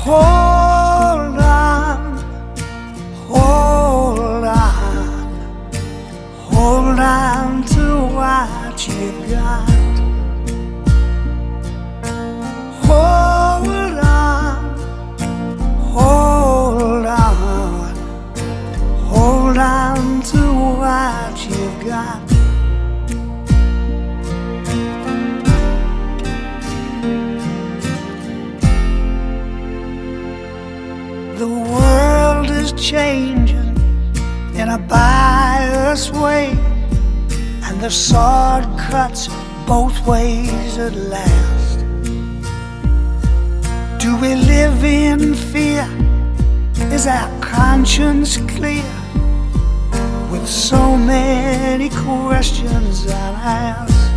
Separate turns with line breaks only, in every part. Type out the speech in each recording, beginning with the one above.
Hold on, hold on, hold on to what you've got. Hold on, hold on, hold on to what you've got. The world is changing in a biased way, and the sword cuts both ways at last. Do we live in fear? Is our conscience clear? With so many questions unasked.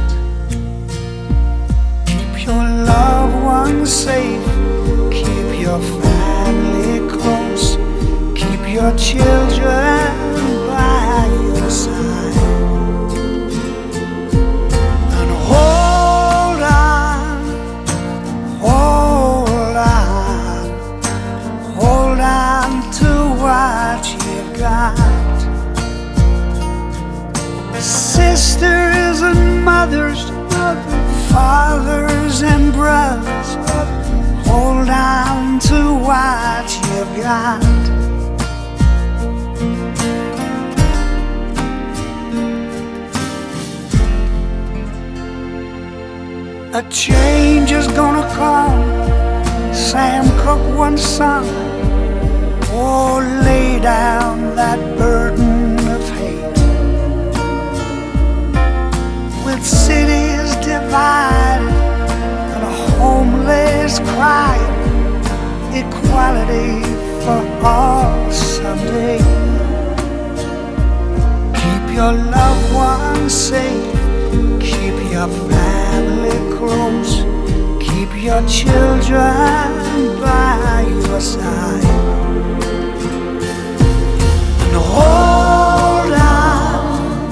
Keep your loved ones safe, keep your family close, keep your children by your side. And hold on, hold on, hold on to what you've got. Sisters and mothers, fathers and brothers, hold on to what you've got. A change is gonna come, Sam Cooke once sung. Oh, lay down that burden of hate. With cities divided and a homeless crying, equality for all someday. Keep your loved ones safe, keep your family close, keep your children by your side. And hold on,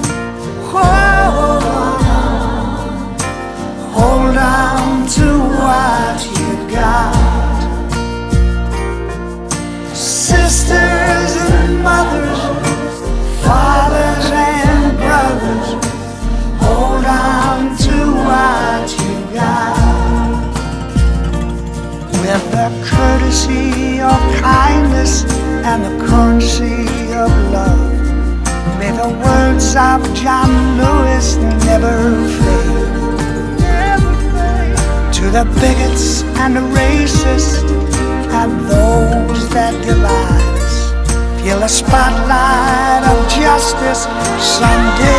hold on, hold on to what you've got. Sisters and mothers, fathers and brothers, hold on to what you got. With the courtesy of kindness and the currency of love, may the words of John Lewis never fade. To the bigots and the racists and those that divide us, feel the spotlight of justice someday.